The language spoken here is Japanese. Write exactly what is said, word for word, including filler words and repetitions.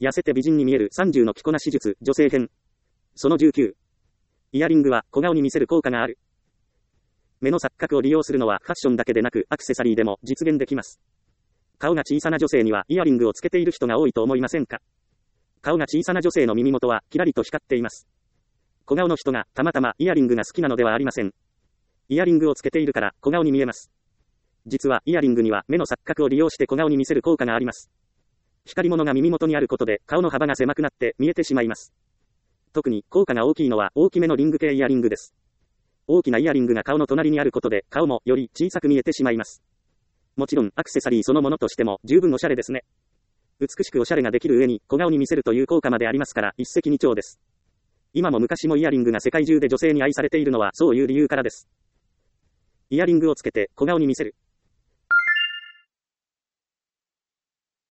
痩せて美人に見えるさんじゅうの着こなし術、女性編。そのじゅうきゅう。イヤリングは小顔に見せる効果がある。目の錯覚を利用するのはファッションだけでなくアクセサリーでも実現できます。顔が小さな女性にはイヤリングをつけている人が多いと思いませんか？顔が小さな女性の耳元はキラリと光っています。小顔の人がたまたまイヤリングが好きなのではありません。イヤリングをつけているから小顔に見えます。実はイヤリングには目の錯覚を利用して小顔に見せる効果があります。光り物が耳元にあることで顔の幅が狭くなって見えてしまいます。特に効果が大きいのは大きめのリング系イヤリングです。大きなイヤリングが顔の隣にあることで顔もより小さく見えてしまいます。もちろんアクセサリーそのものとしても十分おしゃれですね。美しくおしゃれができる上に小顔に見せるという効果までありますから一石二鳥です。今も昔もイヤリングが世界中で女性に愛されているのはそういう理由からです。イヤリングをつけて小顔に見せる。